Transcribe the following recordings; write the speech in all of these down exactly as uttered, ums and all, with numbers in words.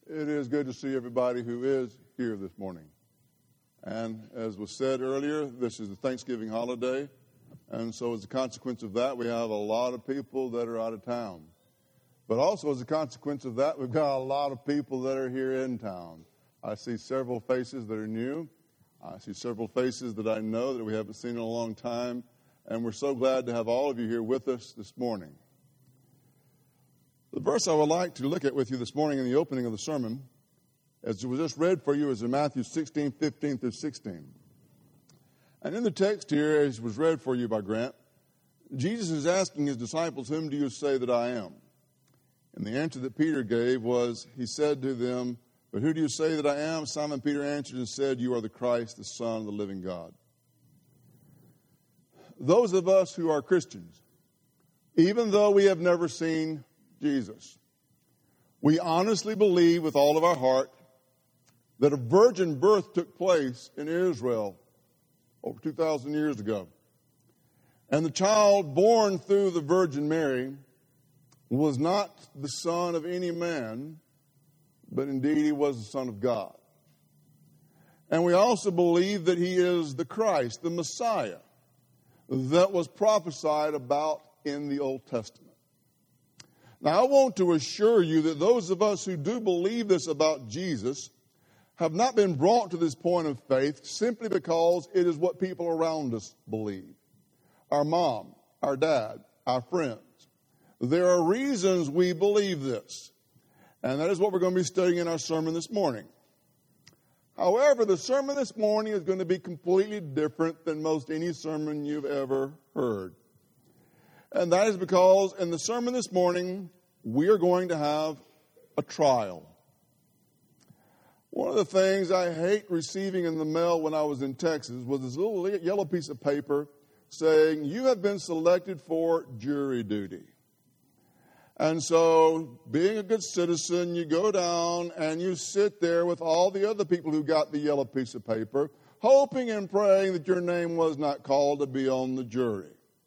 It is good to see everybody who is here this morning. And as was said earlier, this is the Thanksgiving holiday. And so as a consequence of that, we have a lot of people that are out of town. But also as a consequence of that, we've got a lot of people that are here in town. I see several faces that are new. I see several faces that I know that we haven't seen in a long time. And we're so glad to have all of you here with us this morning. The verse I would like to look at with you this morning in the opening of the sermon, as it was just read for you, is in Matthew sixteen, fifteen through sixteen. And in the text here, as was read for you by Grant, Jesus is asking his disciples, "Whom do you say that I am?" And the answer that Peter gave was, he said to them, "But who do you say that I am?" Simon Peter answered and said, "You are the Christ, the Son of the living God." Those of us who are Christians, even though we have never seen Jesus, we honestly believe with all of our heart that a virgin birth took place in Israel over two thousand years ago. And the child born through the Virgin Mary was not the son of any man, but indeed he was the Son of God. And we also believe that he is the Christ, the Messiah, that was prophesied about in the Old Testament. Now, I want to assure you that those of us who do believe this about Jesus have not been brought to this point of faith simply because it is what people around us believe. Our mom, our dad, our friends. There are reasons we believe this. And that is what we're going to be studying in our sermon this morning. However, the sermon this morning is going to be completely different than most any sermon you've ever heard. And that is because in the sermon this morning, we are going to have a trial. One of the things I hate receiving in the mail when I was in Texas was this little yellow piece of paper saying, "You have been selected for jury duty." And so, being a good citizen, you go down and you sit there with all the other people who got the yellow piece of paper, hoping and praying that your name was not called to be on the jury.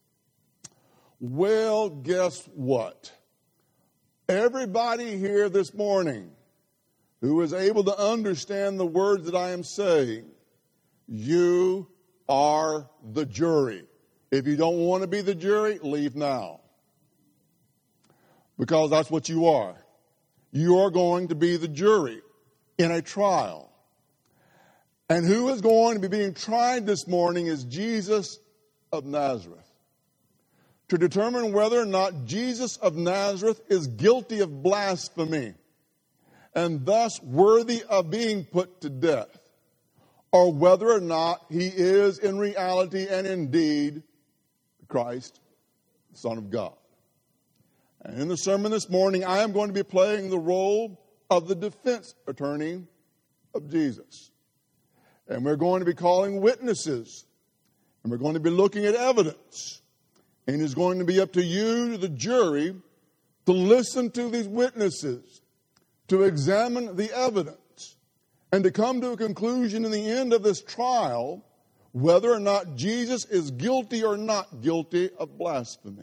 Well, guess what? Everybody here this morning who is able to understand the words that I am saying, you are the jury. If you don't want to be the jury, leave now. Because that's what you are. You are going to be the jury in a trial. And who is going to be being tried this morning is Jesus of Nazareth. To determine whether or not Jesus of Nazareth is guilty of blasphemy and thus worthy of being put to death, or whether or not he is in reality and indeed Christ, the Son of God. And in the sermon this morning, I am going to be playing the role of the defense attorney of Jesus. And we're going to be calling witnesses, and we're going to be looking at evidence. And it's going to be up to you, the jury, to listen to these witnesses, to examine the evidence, and to come to a conclusion in the end of this trial whether or not Jesus is guilty or not guilty of blasphemy.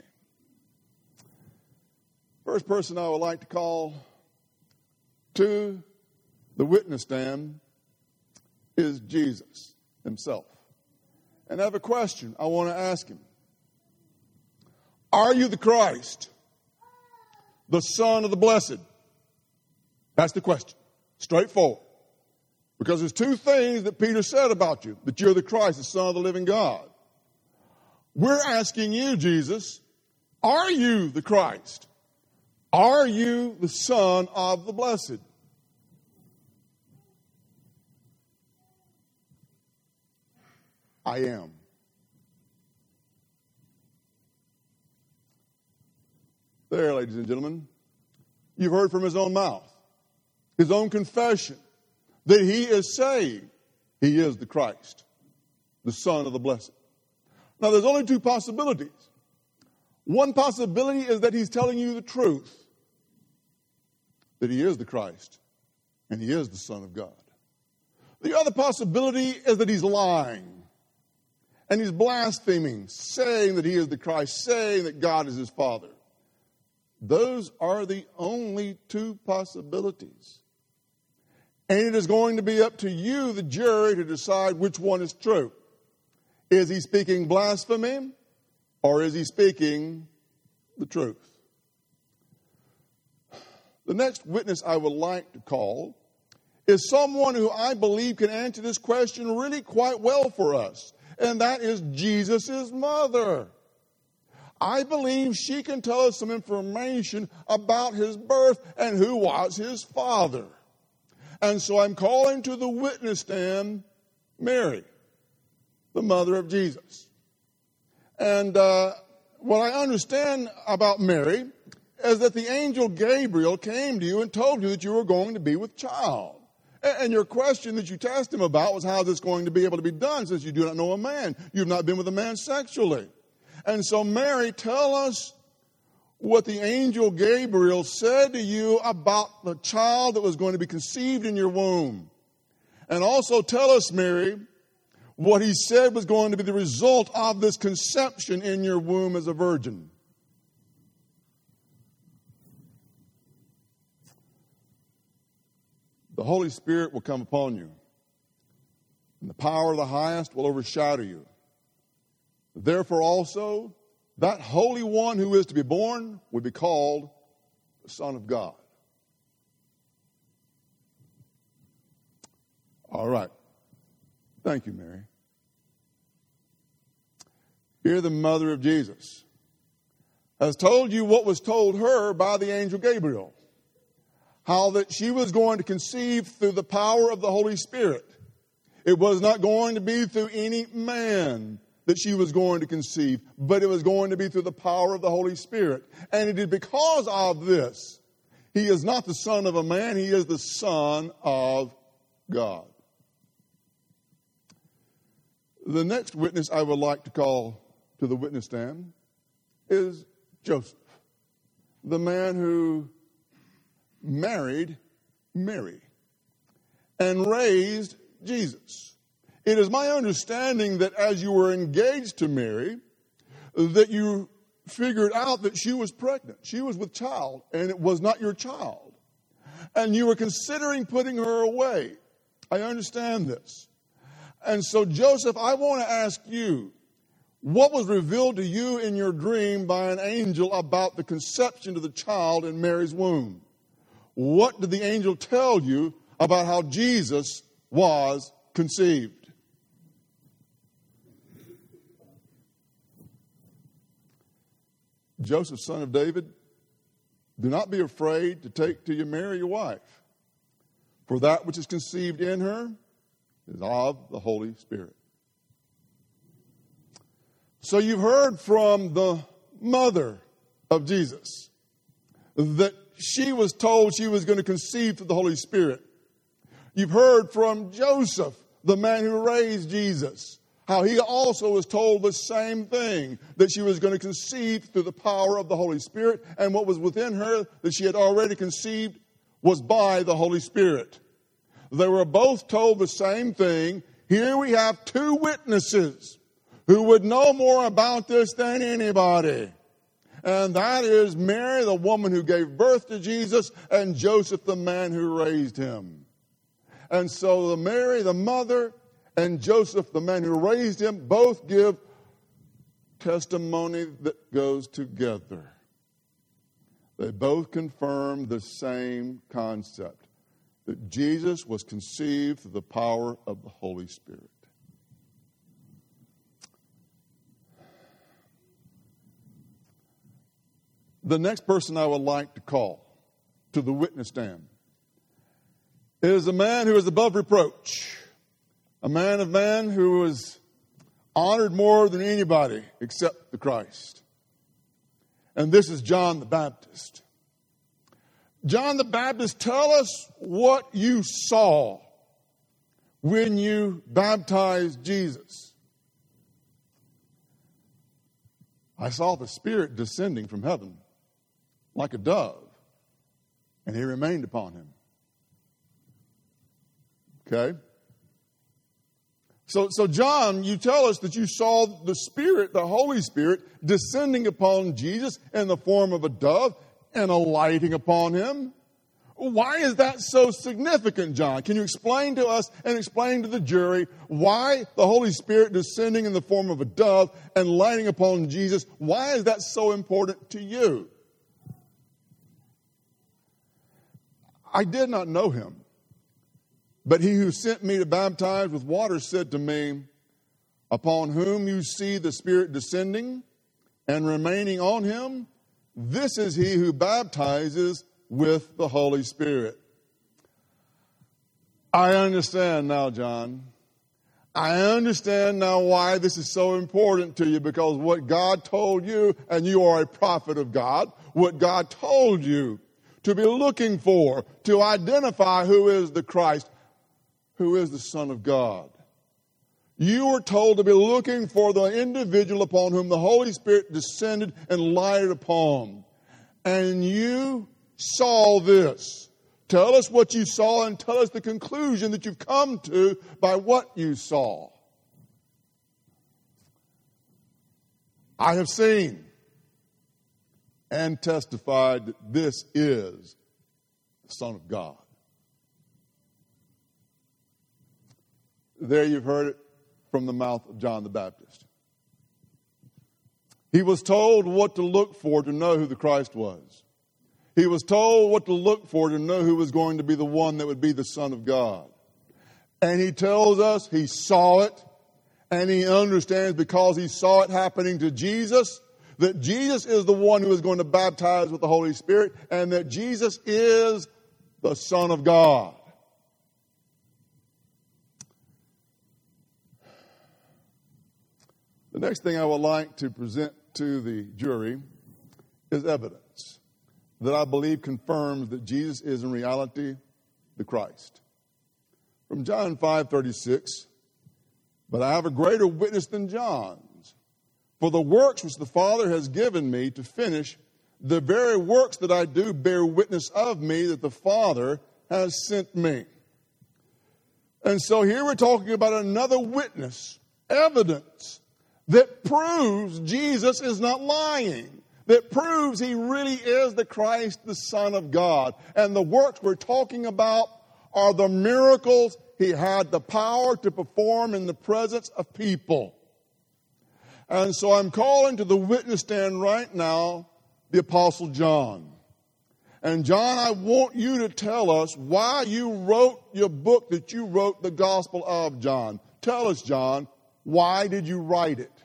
First person I would like to call to the witness stand is Jesus himself. And I have a question I want to ask him. Are you the Christ, the Son of the Blessed? That's the question. Straightforward. Because there's two things that Peter said about you, that you're the Christ, the Son of the living God. We're asking you, Jesus, are you the Christ? Are you the Son of the Blessed? I am. There, ladies and gentlemen, you've heard from his own mouth, his own confession, that he is saying he is the Christ, the Son of the Blessed. Now, there's only two possibilities. One possibility is that he's telling you the truth, that he is the Christ and he is the Son of God. The other possibility is that he's lying and he's blaspheming, saying that he is the Christ, saying that God is his Father. Those are the only two possibilities. And it is going to be up to you, the jury, to decide which one is true. Is he speaking blasphemy, or is he speaking the truth? The next witness I would like to call is someone who I believe can answer this question really quite well for us, and that is Jesus' mother. I believe she can tell us some information about his birth and who was his father. And so I'm calling to the witness stand Mary, the mother of Jesus. And uh, what I understand about Mary is that the angel Gabriel came to you and told you that you were going to be with child. And your question that you asked him about was, how is this going to be able to be done since you do not know a man? You've not been with a man sexually. And so, Mary, tell us what the angel Gabriel said to you about the child that was going to be conceived in your womb. And also tell us, Mary, what he said was going to be the result of this conception in your womb as a virgin. The Holy Spirit will come upon you, and the power of the highest will overshadow you. Therefore also, that Holy One who is to be born will be called the Son of God. All right. Thank you, Mary. Here, the mother of Jesus has told you what was told her by the angel Gabriel. How that she was going to conceive through the power of the Holy Spirit. It was not going to be through any man that she was going to conceive, but it was going to be through the power of the Holy Spirit. And it is because of this. He is not the son of a man, he is the Son of God. The next witness I would like to call to the witness stand is Joseph, the man who married Mary and raised Jesus. It is my understanding that as you were engaged to Mary, that you figured out that she was pregnant. She was with child, and it was not your child. And you were considering putting her away. I understand this. And so, Joseph, I want to ask you, what was revealed to you in your dream by an angel about the conception of the child in Mary's womb? What did the angel tell you about how Jesus was conceived? Joseph, son of David, do not be afraid to take to you Mary, your wife, for that which is conceived in her is of the Holy Spirit. So you've heard from the mother of Jesus that she was told she was going to conceive through the Holy Spirit. You've heard from Joseph, the man who raised Jesus, how he also was told the same thing, that she was going to conceive through the power of the Holy Spirit, and what was within her that she had already conceived was by the Holy Spirit. They were both told the same thing. Here we have two witnesses who would know more about this than anybody. And that is Mary, the woman who gave birth to Jesus, and Joseph, the man who raised him. And so the Mary, the mother, and Joseph, the man who raised him, both give testimony that goes together. They both confirm the same concept, that Jesus was conceived through the power of the Holy Spirit. The next person I would like to call to the witness stand is a man who is above reproach, a man of man who is honored more than anybody except the Christ. And this is John the Baptist. John the Baptist, tell us what you saw when you baptized Jesus. I saw the Spirit descending from heaven like a dove, and he remained upon him. Okay? So, so John, you tell us that you saw the Spirit, the Holy Spirit, descending upon Jesus in the form of a dove and alighting upon him. Why is that so significant, John? Can you explain to us and explain to the jury why the Holy Spirit descending in the form of a dove and lighting upon Jesus, why is that so important to you? I did not know him, but he who sent me to baptize with water said to me, upon whom you see the Spirit descending and remaining on him, this is he who baptizes with the Holy Spirit. I understand now, John. I understand now why this is so important to you, because what God told you, and you are a prophet of God, what God told you to be looking for, to identify who is the Christ, who is the Son of God. You were told to be looking for the individual upon whom the Holy Spirit descended and lighted upon. And you saw this. Tell us what you saw and tell us the conclusion that you've come to by what you saw. I have seen and testified that this is the Son of God. There you've heard it from the mouth of John the Baptist. He was told what to look for to know who the Christ was. He was told what to look for to know who was going to be the one that would be the Son of God. And he tells us he saw it, and he understands because he saw it happening to Jesus, that Jesus is the one who is going to baptize with the Holy Spirit, and that Jesus is the Son of God. The next thing I would like to present to the jury is evidence that I believe confirms that Jesus is in reality the Christ. From John five thirty-six, but I have a greater witness than John's, for the works which the Father has given me to finish, the very works that I do bear witness of me that the Father has sent me. And so here we're talking about another witness, evidence, that proves Jesus is not lying, that proves he really is the Christ, the Son of God. And the works we're talking about are the miracles he had the power to perform in the presence of people. And so I'm calling to the witness stand right now the Apostle John. And John, I want you to tell us why you wrote your book that you wrote, the Gospel of John. Tell us, John, why did you write it?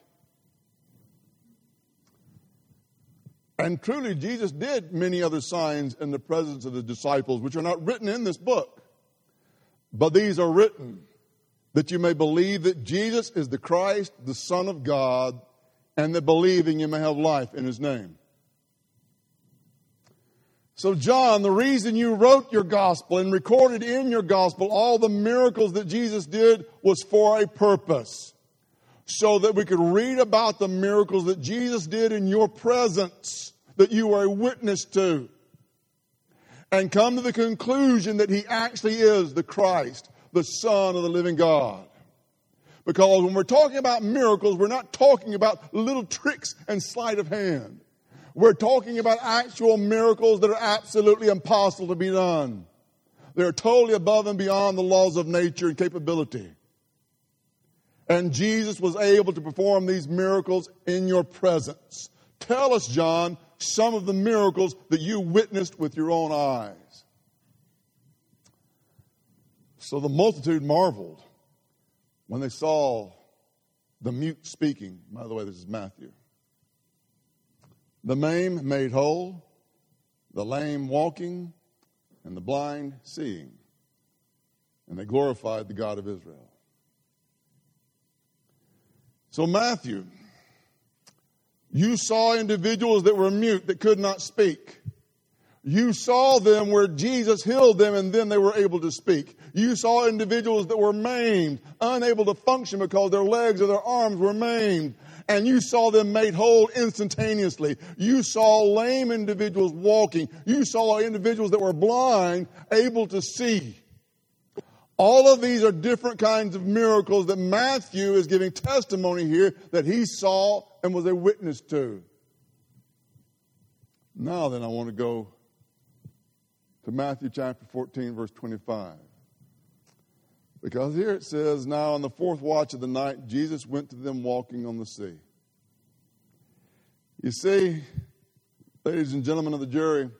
And truly, Jesus did many other signs in the presence of the disciples, which are not written in this book. But these are written that you may believe that Jesus is the Christ, the Son of God, and that believing you may have life in his name. So, John, the reason you wrote your gospel and recorded in your gospel all the miracles that Jesus did was for a purpose. So that we could read about the miracles that Jesus did in your presence, that you were a witness to, and come to the conclusion that he actually is the Christ, the Son of the living God. Because when we're talking about miracles, we're not talking about little tricks and sleight of hand. We're talking about actual miracles that are absolutely impossible to be done. They're totally above and beyond the laws of nature and capability. And Jesus was able to perform these miracles in your presence. Tell us, John, some of the miracles that you witnessed with your own eyes. So the multitude marveled when they saw the mute speaking. By the way, this is Matthew. The maimed made whole, the lame walking, and the blind seeing. And they glorified the God of Israel. So Matthew, you saw individuals that were mute, that could not speak. You saw them where Jesus healed them and then they were able to speak. You saw individuals that were maimed, unable to function because their legs or their arms were maimed. And you saw them made whole instantaneously. You saw lame individuals walking. You saw individuals that were blind able to see. All of these are different kinds of miracles that Matthew is giving testimony here that he saw and was a witness to. Now then, I want to go to Matthew chapter fourteen, verse twenty-five. Because here it says, now on the fourth watch of the night, Jesus went to them walking on the sea. You see, ladies and gentlemen of the jury,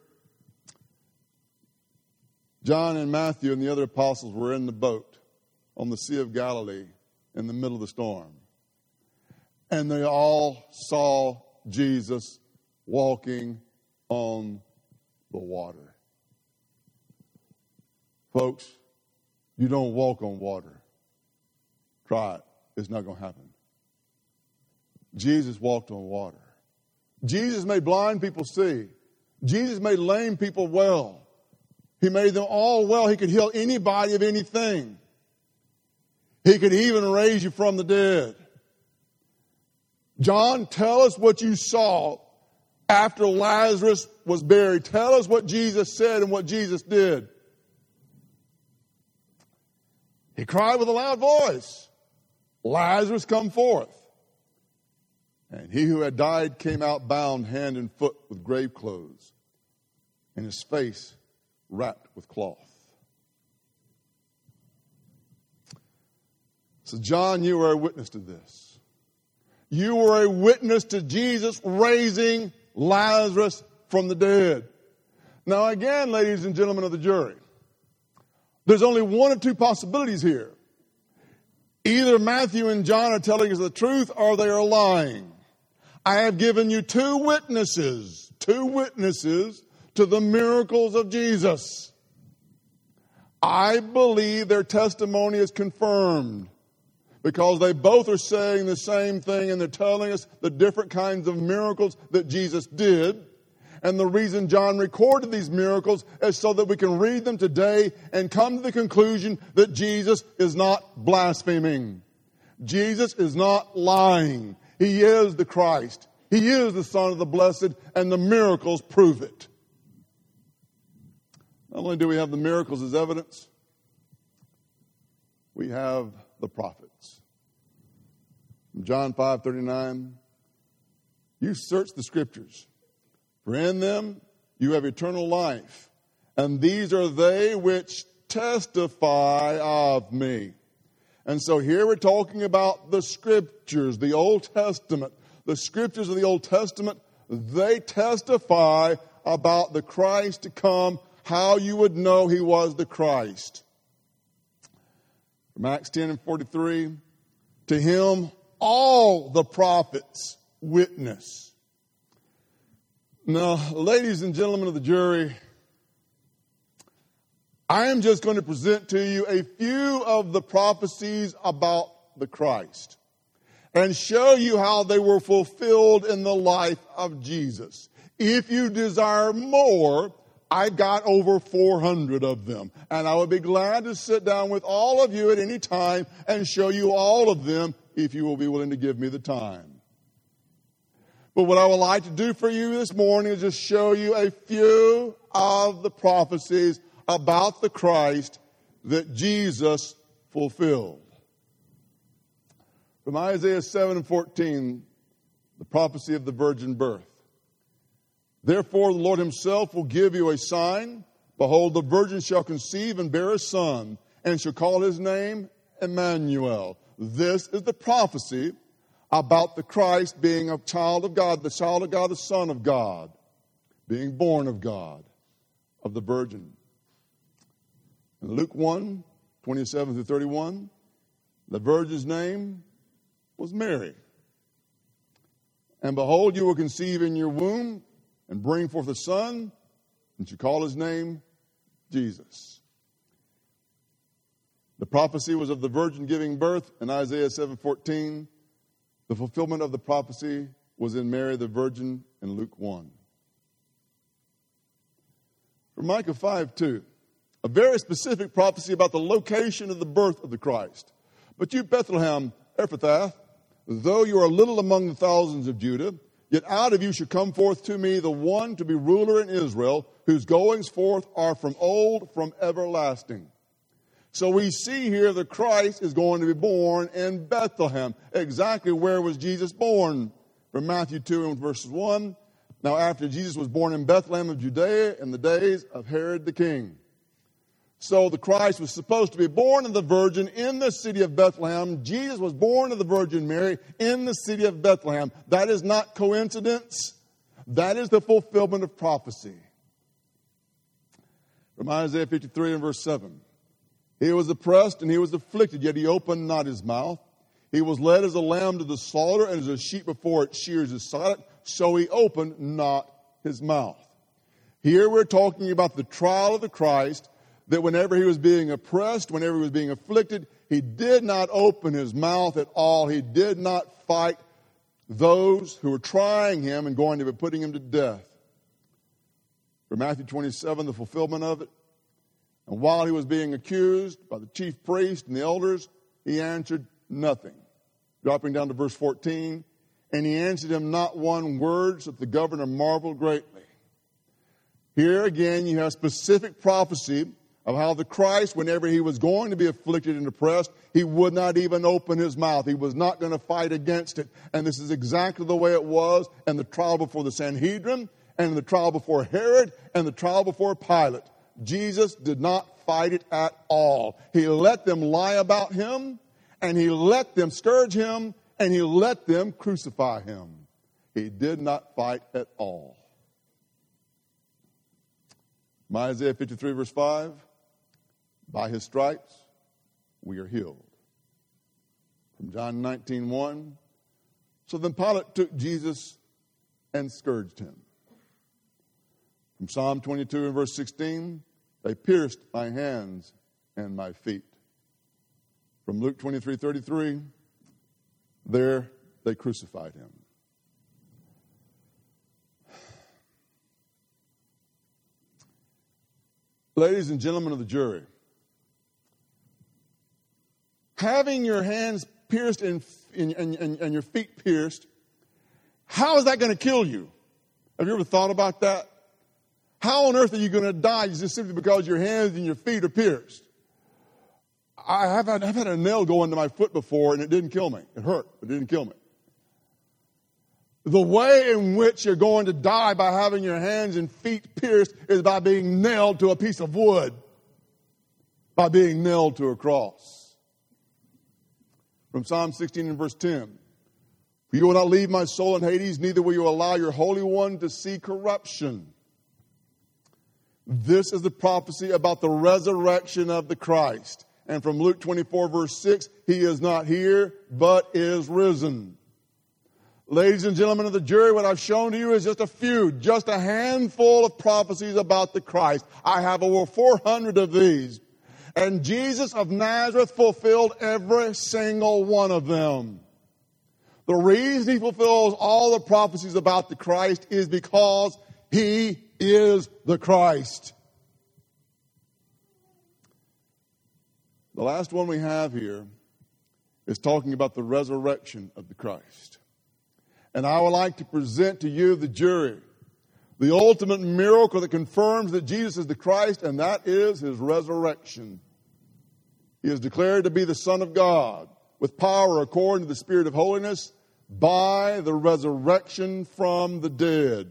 John and Matthew and the other apostles were in the boat on the Sea of Galilee in the middle of the storm. And they all saw Jesus walking on the water. Folks, you don't walk on water. Try it. It's not going to happen. Jesus walked on water. Jesus made blind people see. Jesus made lame people well. He made them all well. He could heal anybody of anything. He could even raise you from the dead. John, tell us what you saw after Lazarus was buried. Tell us what Jesus said and what Jesus did. He cried with a loud voice, Lazarus, come forth. And he who had died came out bound hand and foot with grave clothes, and his face wrapped with cloth. So, John, you were a witness to this. You were a witness to Jesus raising Lazarus from the dead. Now, again, ladies and gentlemen of the jury, there's only one of two possibilities here. Either Matthew and John are telling us the truth or they are lying. I have given you two witnesses, two witnesses to the miracles of Jesus. I believe their testimony is confirmed because they both are saying the same thing and they're telling us the different kinds of miracles that Jesus did. And the reason John recorded these miracles is so that we can read them today and come to the conclusion that Jesus is not blaspheming. Jesus is not lying. He is the Christ. He is the Son of the Blessed, and the miracles prove it. Not only do we have the miracles as evidence, we have the prophets. From John five thirty-nine, you search the Scriptures, for in them you have eternal life, and these are they which testify of me. And so here we're talking about the Scriptures, the Old Testament. The Scriptures of the Old Testament, they testify about the Christ to come, how you would know he was the Christ. From Acts ten and forty-three, to him all the prophets witness. Now, ladies and gentlemen of the jury, I am just going to present to you a few of the prophecies about the Christ and show you how they were fulfilled in the life of Jesus. If you desire more, I've got over four hundred of them. And I would be glad to sit down with all of you at any time and show you all of them if you will be willing to give me the time. But what I would like to do for you this morning is just show you a few of the prophecies about the Christ that Jesus fulfilled. From Isaiah seven and fourteen, the prophecy of the virgin birth. Therefore the Lord himself will give you a sign. Behold, the virgin shall conceive and bear a son, and shall call his name Emmanuel. This is the prophecy about the Christ being a child of God, the child of God, the Son of God, being born of God, of the virgin. In Luke one, twenty-seven through thirty-one, the virgin's name was Mary. And behold, you will conceive in your womb and bring forth a son, and shall call his name Jesus. The prophecy was of the virgin giving birth in Isaiah seven fourteen. The fulfillment of the prophecy was in Mary the virgin in Luke one. From Micah five two, a very specific prophecy about the location of the birth of the Christ. But you, Bethlehem Ephrathah, though you are little among the thousands of Judah, yet out of you shall come forth to me the one to be ruler in Israel, whose goings forth are from old, from everlasting. So we see here the Christ is going to be born in Bethlehem. Exactly where was Jesus born? From Matthew two and verses one, Now after Jesus was born in Bethlehem of Judea in the days of Herod the king. So the Christ was supposed to be born of the Virgin in the city of Bethlehem. Jesus was born of the Virgin Mary in the city of Bethlehem. That is not coincidence. That is the fulfillment of prophecy. From Isaiah fifty-three and verse seven. He was oppressed and he was afflicted, yet he opened not his mouth. He was led as a lamb to the slaughter, and as a sheep before its shears is silent, so he opened not his mouth. Here we're talking about the trial of the Christ, that whenever he was being oppressed, whenever he was being afflicted, he did not open his mouth at all. He did not fight those who were trying him and going to be putting him to death. For Matthew twenty-seven, the fulfillment of it. And while he was being accused by the chief priest and the elders, he answered nothing. Dropping down to verse fourteen, and he answered him not one word, so that the governor marveled greatly. Here again you have specific prophecy of how the Christ, whenever he was going to be afflicted and oppressed, he would not even open his mouth. He was not going to fight against it. And this is exactly the way it was in the trial before the Sanhedrin, and in the trial before Herod, and the trial before Pilate. Jesus did not fight it at all. He let them lie about him, and he let them scourge him, and he let them crucify him. He did not fight at all. Isaiah fifty-three verse five, by his stripes we are healed. From John nineteen one, so then Pilate took Jesus and scourged him. From Psalm twenty-two and verse sixteen, they pierced my hands and my feet. From Luke twenty-three thirty-three, there they crucified him. Ladies and gentlemen of the jury, having your hands pierced and, and, and, and your feet pierced, how is that going to kill you? Have you ever thought about that? How on earth are you going to die just simply because your hands and your feet are pierced? I have had, I've had a nail go into my foot before, and it didn't kill me. It hurt, but it didn't kill me. The way in which you're going to die by having your hands and feet pierced is by being nailed to a piece of wood, by being nailed to a cross. From Psalm sixteen and verse ten, for you will not leave my soul in Hades, neither will you allow your Holy One to see corruption. This is the prophecy about the resurrection of the Christ. And from Luke twenty-four verse six, he is not here, but is risen. Ladies and gentlemen of the jury, what I've shown to you is just a few, just a handful of prophecies about the Christ. I have over four hundred of these. And Jesus of Nazareth fulfilled every single one of them. The reason he fulfills all the prophecies about the Christ is because he is the Christ. The last one we have here is talking about the resurrection of the Christ. And I would like to present to you, the jury, the ultimate miracle that confirms that Jesus is the Christ, and that is his resurrection. He is declared to be the Son of God with power according to the Spirit of holiness by the resurrection from the dead.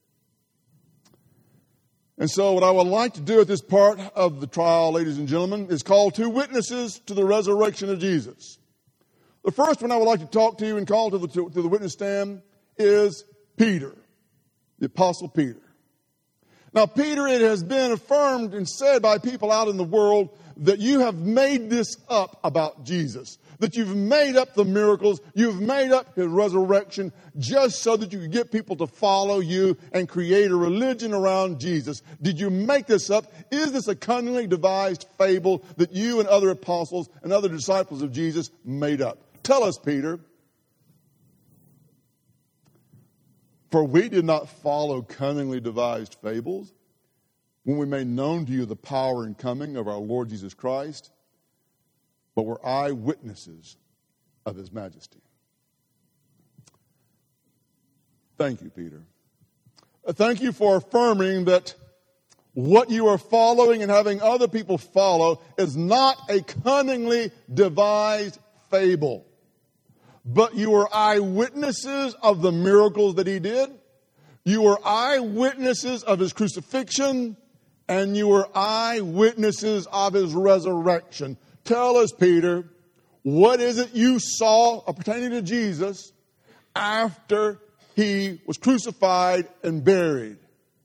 And so what I would like to do at this part of the trial, ladies and gentlemen, is call two witnesses to the resurrection of Jesus. The first one I would like to talk to you and call to the, to, to the witness stand is Peter, the Apostle Peter. Now, Peter, it has been affirmed and said by people out in the world that you have made this up about Jesus, that you've made up the miracles, you've made up his resurrection just so that you could get people to follow you and create a religion around Jesus. Did you make this up? Is this a cunningly devised fable that you and other apostles and other disciples of Jesus made up? Tell us, Peter. For we did not follow cunningly devised fables when we made known to you the power and coming of our Lord Jesus Christ, but were eyewitnesses of his majesty. Thank you, Peter. Thank you for affirming that what you are following and having other people follow is not a cunningly devised fable, but you were eyewitnesses of the miracles that he did. You were eyewitnesses of his crucifixion, and you were eyewitnesses of his resurrection. Tell us, Peter, what is it you saw pertaining to Jesus after he was crucified and buried?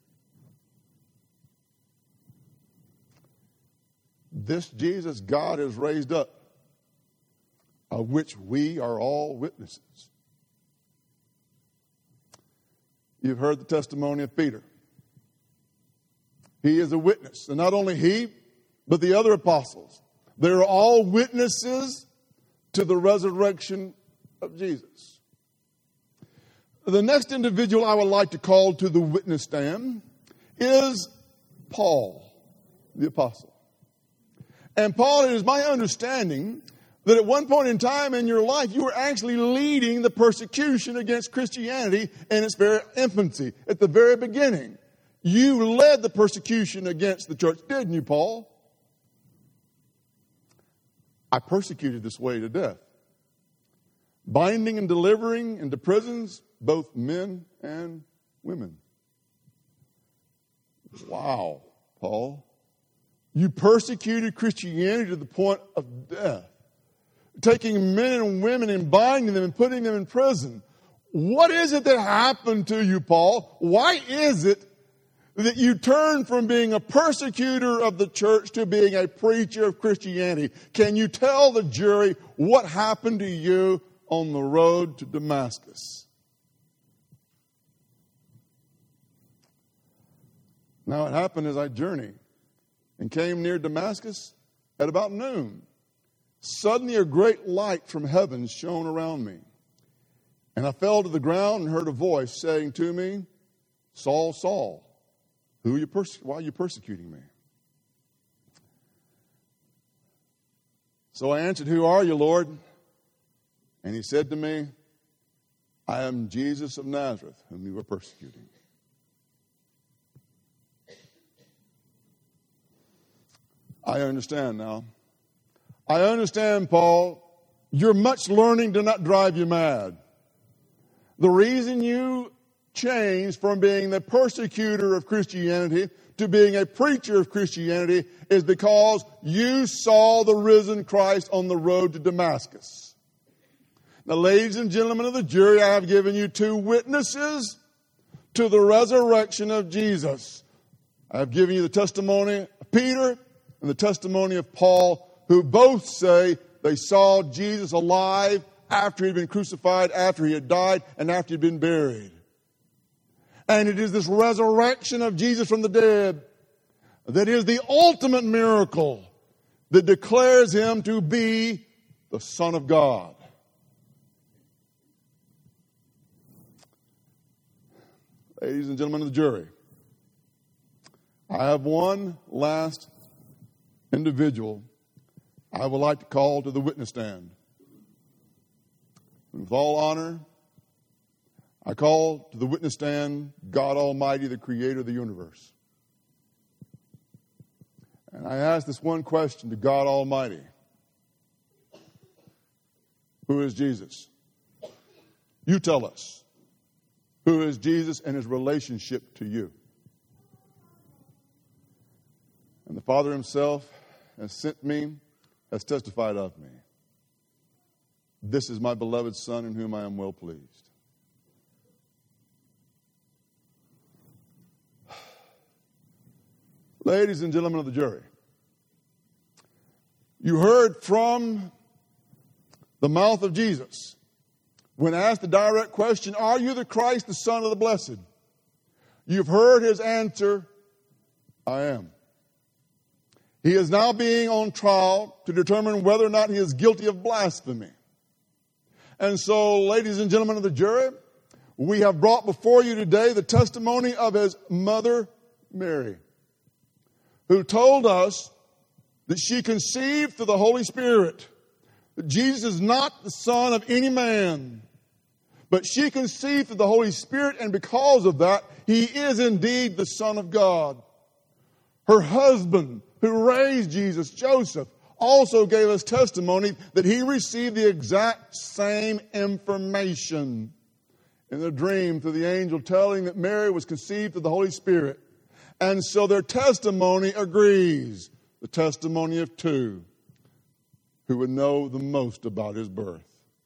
This Jesus God has raised up, of which we are all witnesses. You've heard the testimony of Peter. He is a witness. And not only he, but the other apostles. They're all witnesses to the resurrection of Jesus. The next individual I would like to call to the witness stand is Paul, the apostle. And Paul, it is my understanding that at one point in time in your life, you were actually leading the persecution against Christianity in its very infancy, at the very beginning. You led the persecution against the church, didn't you, Paul? I persecuted this way to death, binding and delivering into prisons both men and women. Wow, Paul. You persecuted Christianity to the point of death, taking men and women and binding them and putting them in prison. What is it that happened to you, Paul? Why is it that you turned from being a persecutor of the church to being a preacher of Christianity? Can you tell the jury what happened to you on the road to Damascus? Now, it happened as I journeyed and came near Damascus at about noon. Suddenly a great light from heaven shone around me. And I fell to the ground and heard a voice saying to me, Saul, Saul, who are you perse- why are you persecuting me? So I answered, Who are you, Lord? And he said to me, I am Jesus of Nazareth, whom you are persecuting. I understand now. I understand, Paul, your much learning did not drive you mad. The reason you changed from being the persecutor of Christianity to being a preacher of Christianity is because you saw the risen Christ on the road to Damascus. Now, ladies and gentlemen of the jury, I have given you two witnesses to the resurrection of Jesus. I have given you the testimony of Peter and the testimony of Paul, who both say they saw Jesus alive after he had been crucified, after he had died, and after he had been buried. And it is this resurrection of Jesus from the dead that is the ultimate miracle that declares him to be the Son of God. Ladies and gentlemen of the jury, I have one last individual I would like to call to the witness stand. With all honor, I call to the witness stand God Almighty, the creator of the universe. And I ask this one question to God Almighty. Who is Jesus? You tell us. Who is Jesus and his relationship to you? And the Father himself has sent me, has testified of me. This is my beloved Son in whom I am well pleased. Ladies and gentlemen of the jury, you heard from the mouth of Jesus when asked the direct question, are you the Christ, the Son of the Blessed? You've heard his answer, I am. He is now being on trial to determine whether or not he is guilty of blasphemy. And so, ladies and gentlemen of the jury, we have brought before you today the testimony of his mother, Mary, who told us that she conceived through the Holy Spirit. That Jesus is not the son of any man, but she conceived through the Holy Spirit, and because of that, he is indeed the Son of God. Her husband, who raised Jesus, Joseph, also gave us testimony that he received the exact same information. in a dream through the angel telling that Mary was conceived of the Holy Spirit. And so their testimony agrees. The testimony of two who would know the most about his birth.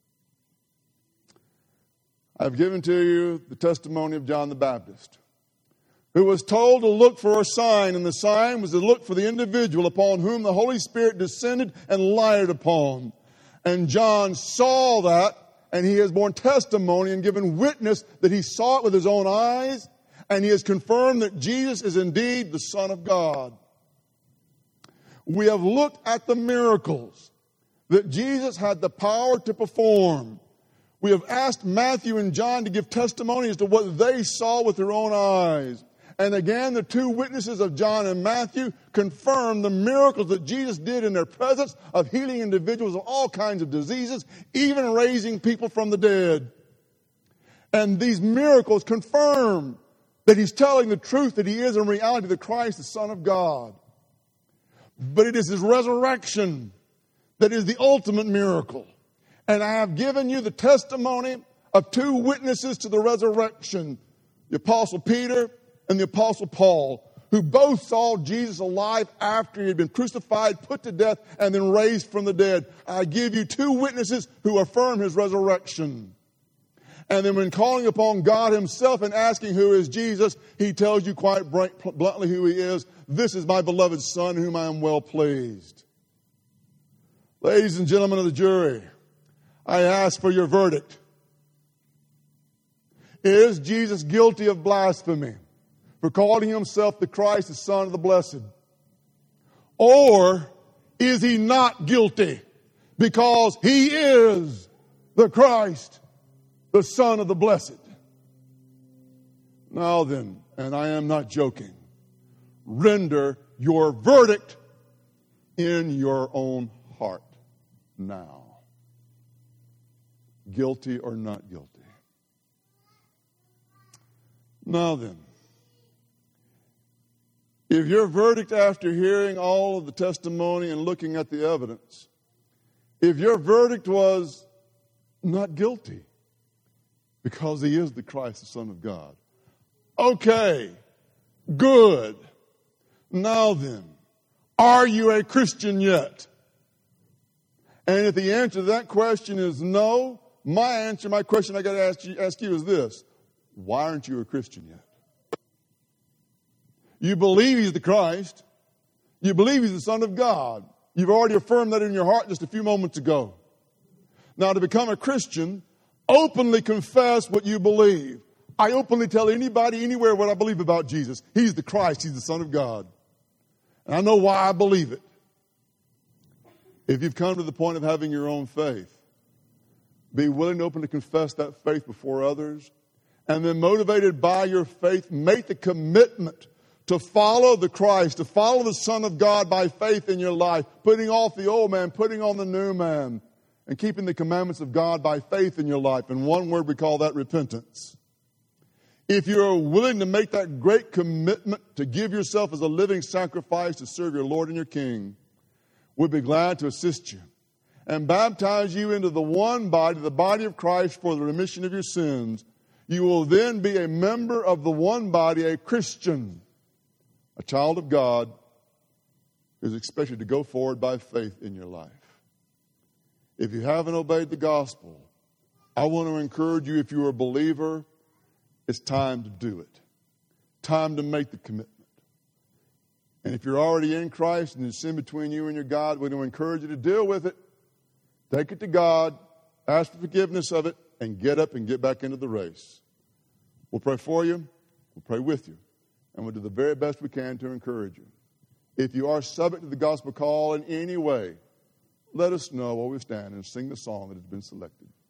I've given to you the testimony of John the Baptist, who was told to look for a sign, and the sign was to look for the individual upon whom the Holy Spirit descended and lighted upon. And John saw that, and he has borne testimony and given witness that he saw it with his own eyes, and he has confirmed that Jesus is indeed the Son of God. We have looked at the miracles that Jesus had the power to perform. We have asked Matthew and John to give testimony as to what they saw with their own eyes. And again, the two witnesses of John and Matthew confirm the miracles that Jesus did in their presence of healing individuals of all kinds of diseases, even raising people from the dead. And these miracles confirm that he's telling the truth, that he is in reality the Christ, the Son of God. But it is his resurrection that is the ultimate miracle. And I have given you the testimony of two witnesses to the resurrection, the Apostle Peter and the Apostle Paul, who both saw Jesus alive after he had been crucified, put to death, and then raised from the dead. I give you two witnesses who affirm his resurrection. And then when calling upon God himself and asking who is Jesus, he tells you quite bluntly who he is. This is my beloved Son, whom I am well pleased. Ladies and gentlemen of the jury, I ask for your verdict. Is Jesus guilty of blasphemy for calling himself the Christ, the Son of the Blessed? Or is he not guilty because he is the Christ, the Son of the Blessed? Now then, and I am not joking, render your verdict in your own heart now. Guilty or not guilty? Now then, if your verdict after hearing all of the testimony and looking at the evidence, if your verdict was not guilty because he is the Christ, the Son of God, okay, good. Now then, are you a Christian yet? And if the answer to that question is no, my answer, my question I got to ask you, ask you is this: why aren't you a Christian yet? You believe he's the Christ. You believe he's the Son of God. You've already affirmed that in your heart just a few moments ago. Now, to become a Christian, openly confess what you believe. I openly tell anybody, anywhere, what I believe about Jesus. He's the Christ. He's the Son of God. And I know why I believe it. If you've come to the point of having your own faith, be willing to openly confess that faith before others, and then motivated by your faith, make the commitment to follow the Christ, to follow the Son of God by faith in your life, putting off the old man, putting on the new man, and keeping the commandments of God by faith in your life. In one word, we call that repentance. If you're willing to make that great commitment to give yourself as a living sacrifice to serve your Lord and your King, we'd be glad to assist you and baptize you into the one body, the body of Christ, for the remission of your sins. You will then be a member of the one body, a Christian, a child of God who is expected to go forward by faith in your life. If you haven't obeyed the gospel, I want to encourage you, if you're a believer, it's time to do it. Time to make the commitment. And if you're already in Christ and there's sin between you and your God, we're going to encourage you to deal with it. Take it to God, ask for forgiveness of it, and get up and get back into the race. We'll pray for you. We'll pray with you. And we'll do the very best we can to encourage you. If you are subject to the gospel call in any way, let us know while we stand and sing the song that has been selected.